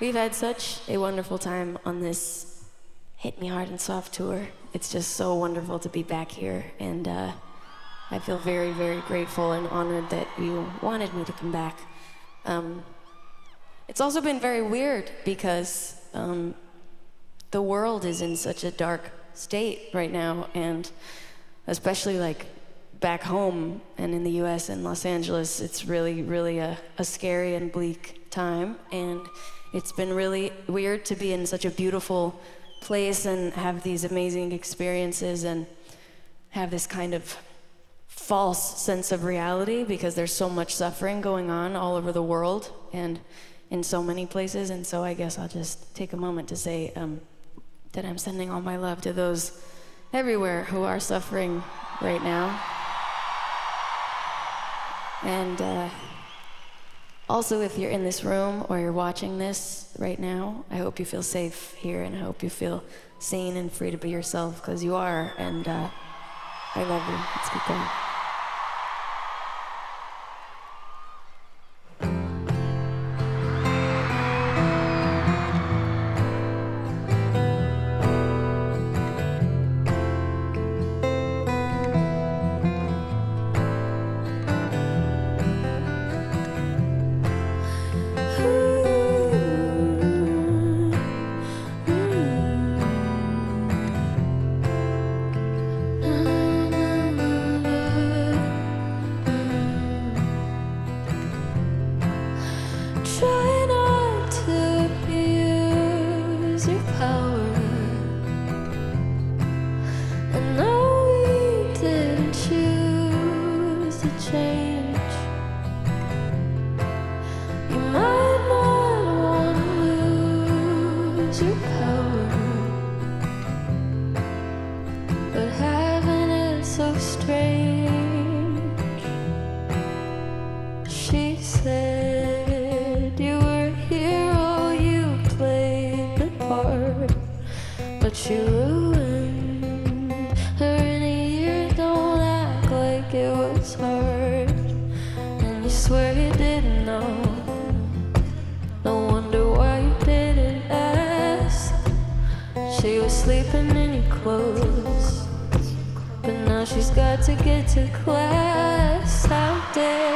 We've had such a wonderful time on this Hit Me Hard and Soft tour. It's just so wonderful to be back here, and I feel very, very grateful and honored that you wanted me to come back. It's also been very weird because the world is in such a dark state right now, and especially like back home and in the US and Los Angeles, it's really, really a scary and bleak time, and it's been really weird to be in such a beautiful place and have these amazing experiences and have this kind of false sense of reality because there's so much suffering going on all over the world and in so many places. And so I guess I'll just take a moment to say that I'm sending all my love to those everywhere who are suffering right now. And also, if you're in this room or you're watching this right now, I hope you feel safe here, and I hope you feel seen and free to be yourself, because you are, and I love you. Let's keep going. Try not to abuse your power. I know we didn't choose to change. You might not want to lose your power, but having it so strange. She said you were a hero, you played the part, but you ruined her in a year. Don't act like it was hard, and you swear you didn't know. No wonder why you didn't ask. She was sleeping in your clothes, but now she's got to get to class. How dare